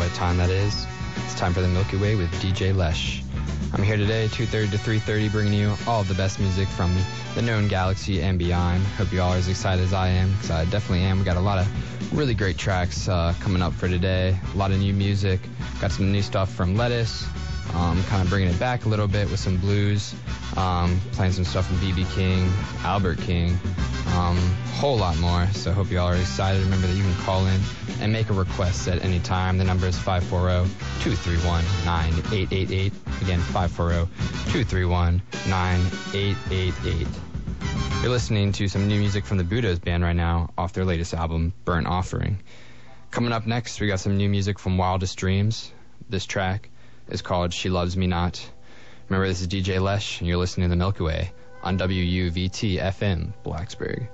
what time that is. It's time for the Milky Way with DJ Lesh. I'm here today, 2:30 to 3:30, bringing you all of the best music from the known galaxy and beyond. Hope you all are as excited as I am, because I definitely am. We got a lot of really great tracks coming up for today. A lot of new music. Got some new stuff from Lettuce. Kind of bringing it back a little bit with some blues. Playing some stuff from B.B. King, Albert King. Whole lot more. So hope you all are excited. Remember that you can call in and make a request at any time. The number is 540-231-9888. Again, 540-231-9888. You're listening to some new music from the Buddhas band right now off their latest album, Burnt Offering. Coming up next, we got some new music from Wildest Dreams. This track is called She Loves Me Not. Remember, this is DJ Lesh, and you're listening to the Milky Way on WUVT-FM, Blacksburg.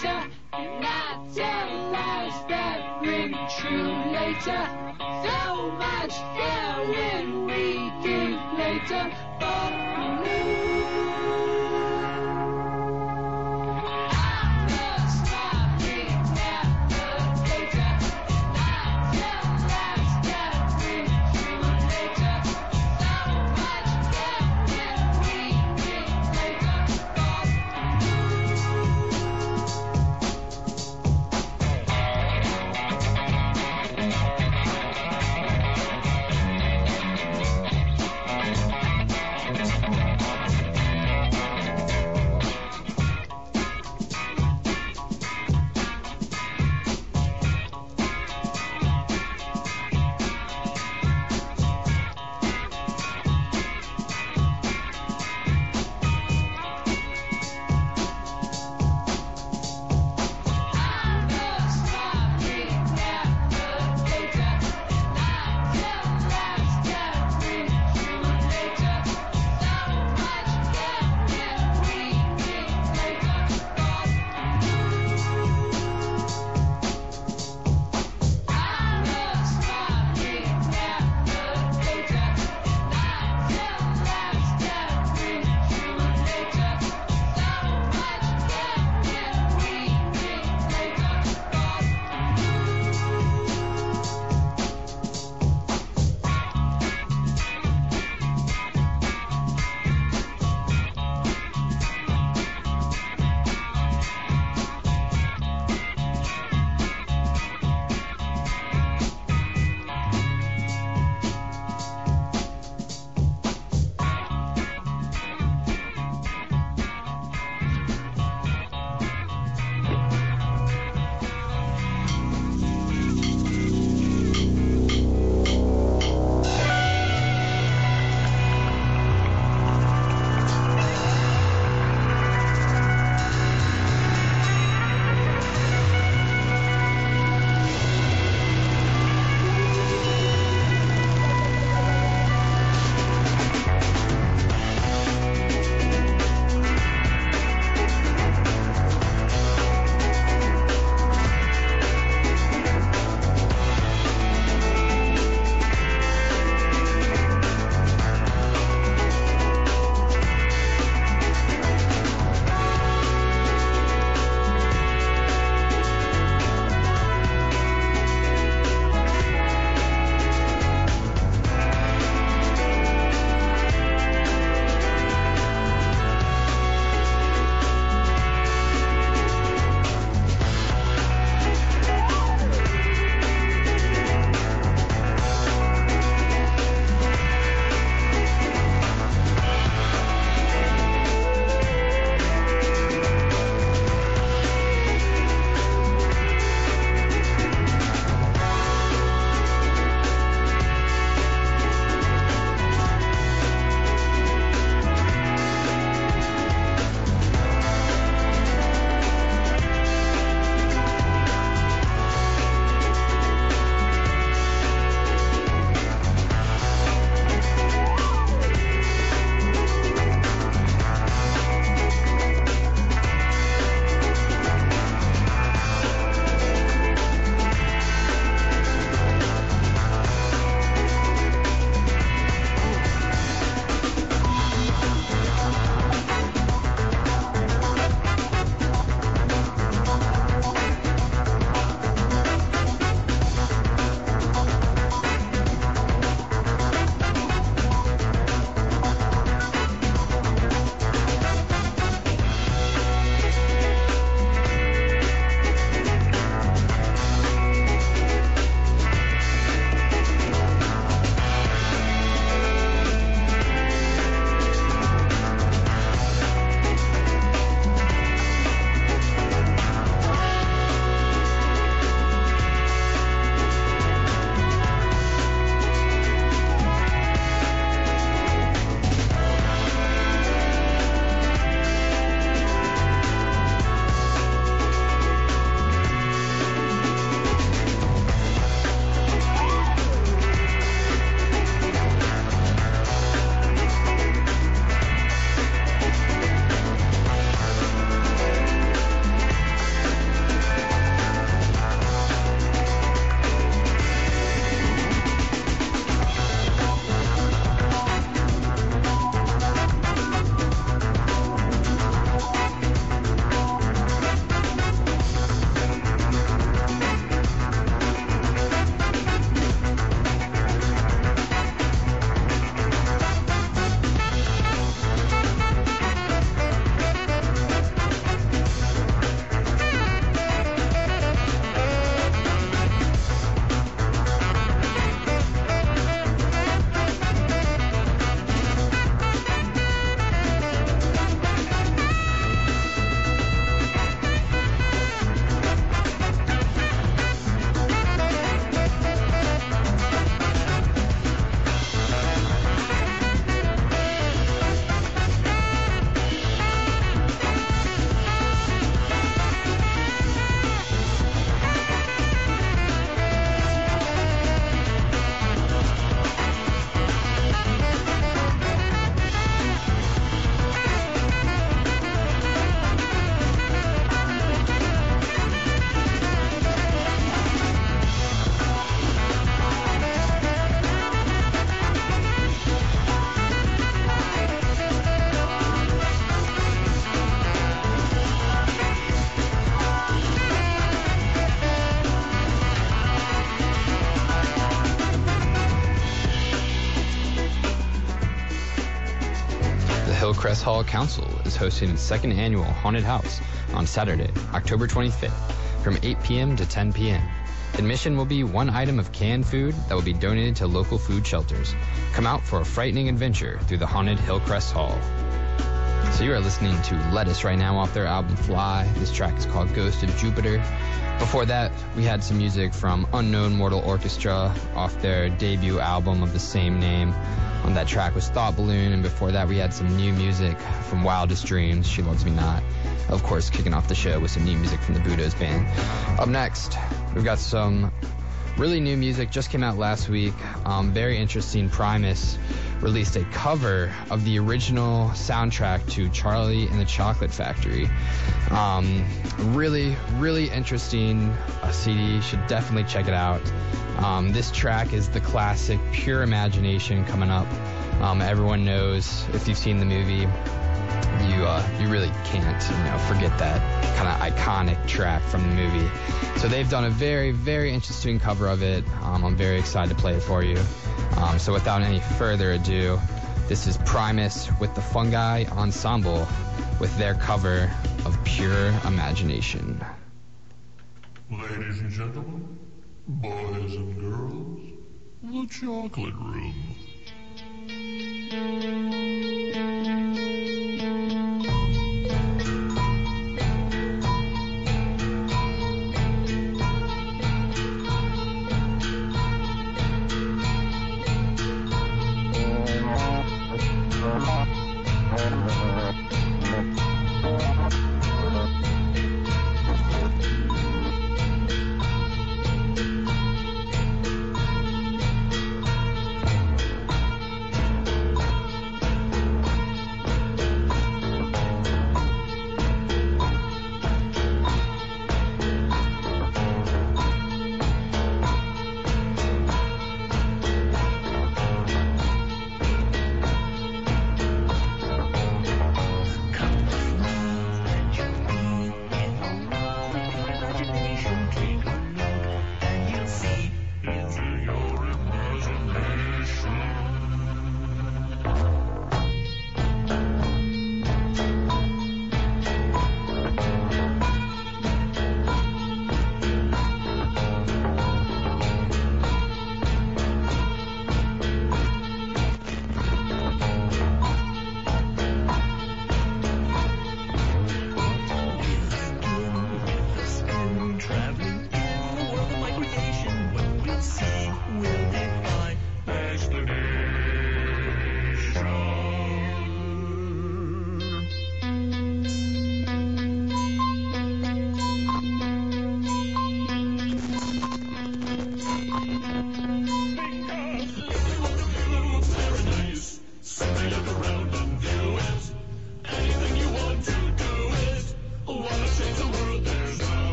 later, not tell lies that ring true later. So much there when we give later for you. Hillcrest Hall Council is hosting its second annual Haunted House on Saturday, October 25th, from 8 p.m. to 10 p.m. Admission will be one item of canned food that will be donated to local food shelters. Come out for a frightening adventure through the haunted Hillcrest Hall. So you are listening to Lettuce right now off their album Fly. This track is called Ghost of Jupiter. Before that, we had some music from Unknown Mortal Orchestra off their debut album of the same name. On that track was Thought Balloon, and before that we had some new music from Wildest Dreams, She Loves Me Not. Of course, kicking off the show with some new music from the Buddhas band. Up next, we've got some really new music, just came out last week. Very interesting. Primus released a cover of the original soundtrack to Charlie and the Chocolate Factory. Really interesting CD. You should definitely check it out. This track is the classic Pure Imagination coming up. Everyone knows, if you've seen the movie, you really can't forget that kind of iconic track from the movie. So they've done a very interesting cover of it. I'm very excited to play it for you. So without any further ado, this is Primus with the Fungi Ensemble with their cover of Pure Imagination. Ladies and gentlemen, boys and girls, the Chocolate Room.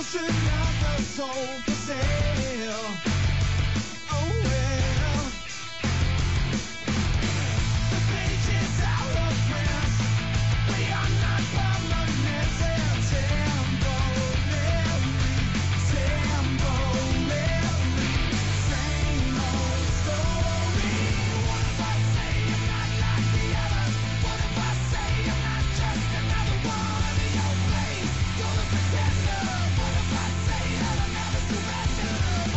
just another soul for sale. Oh well. The page is out of print. We are not permanent. Temporary. Same old story. What if I say I'm not like the others? What if I say I'm not just another one in your place? You're the pretender. What if I say that I'll never surrender?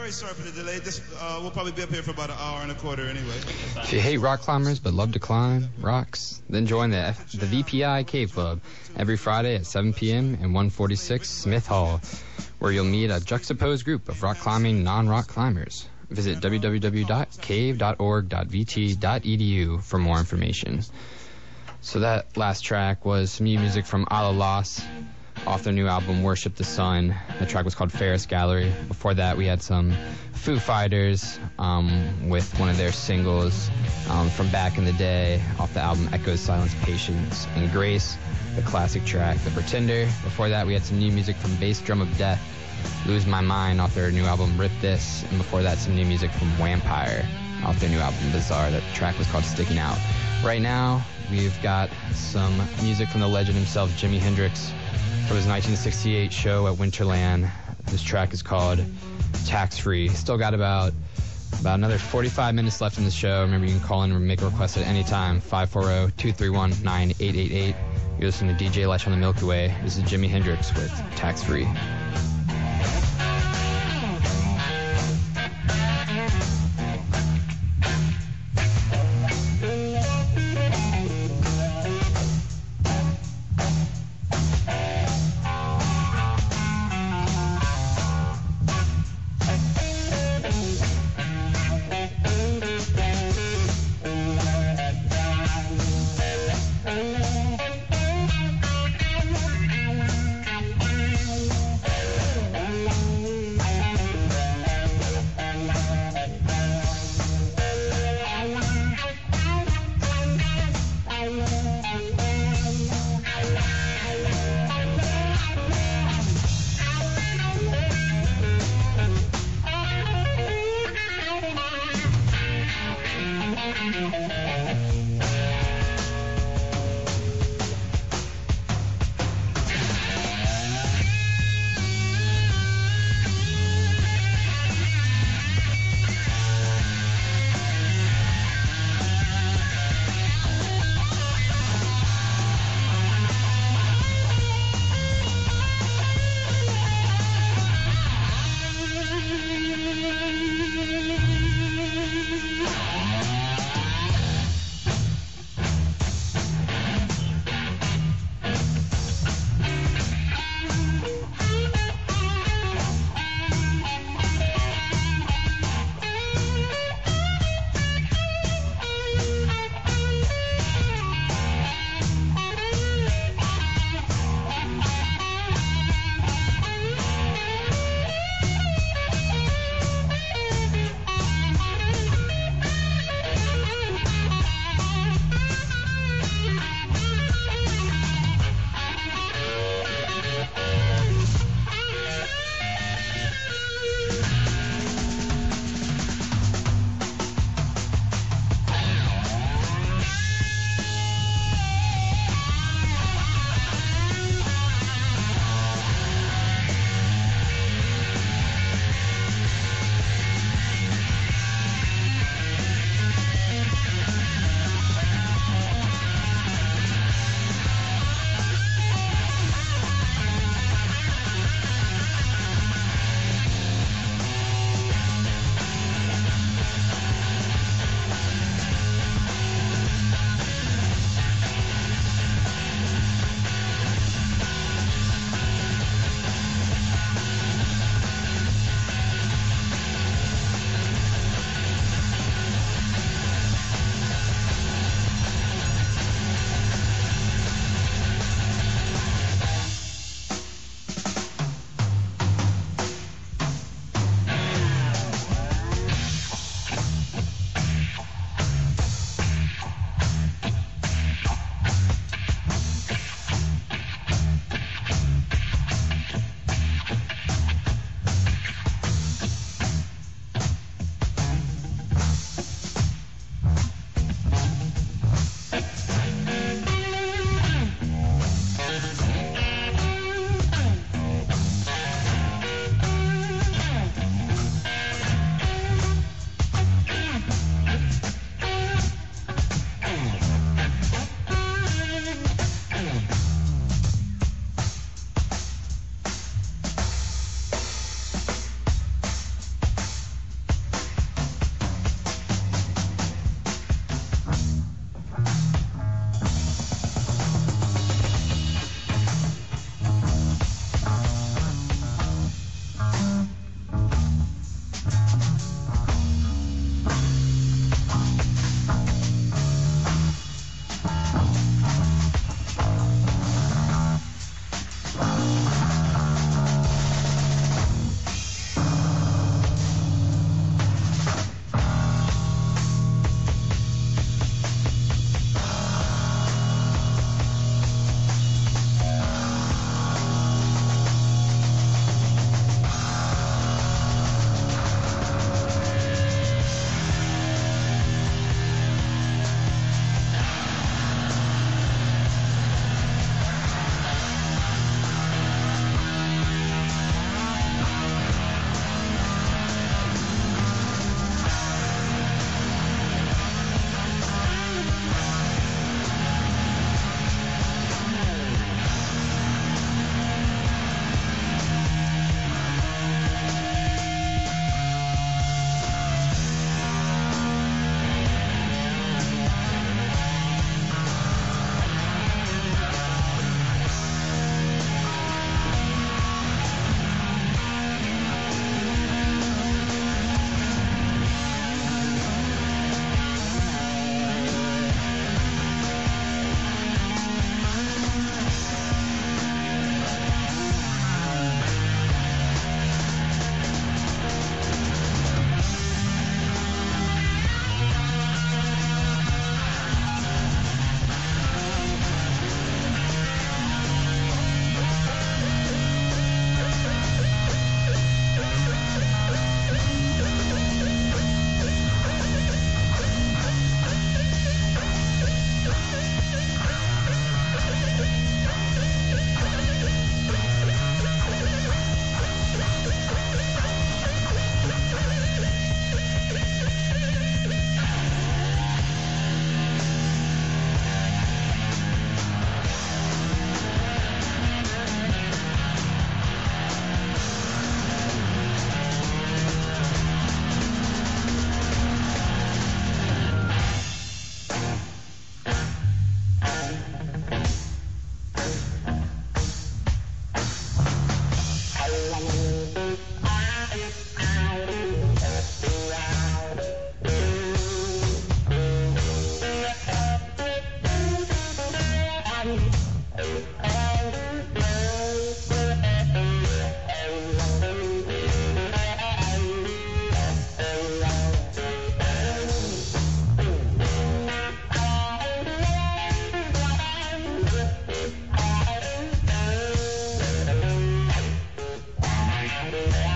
very sorry for the delay. This we'll probably be up here for about an hour and a quarter anyway. If you hate rock climbers but love to climb rocks, then join the VPI Cave Club every Friday at 7 p.m. in 146 Smith Hall, where you'll meet a juxtaposed group of rock climbing non-rock climbers. Visit www.cave.org.vt.edu for more information. So that last track was some new music from Ala Los off their new album Worship the Sun. The track was called Ferris Gallery. Before that we had some Foo Fighters with one of their singles from back in the day off the album Echoes, Silence, Patience, and Grace, the classic track The Pretender. Before that we had some new music from Bass Drum of Death, Lose My Mind off their new album Rip This, and before that some new music from Vampire off their new album Bizarre. That track was called Sticking Out. Right now we've got some music from the legend himself, Jimi Hendrix, from his 1968 show at Winterland. This track is called Tax Free. Still got about another 45 minutes left in the show. Remember, you can call in and make a request at any time, 540-231-9888. You're listening to DJ Lesh on the Milky Way. This is Jimi Hendrix with Tax Free. Bye.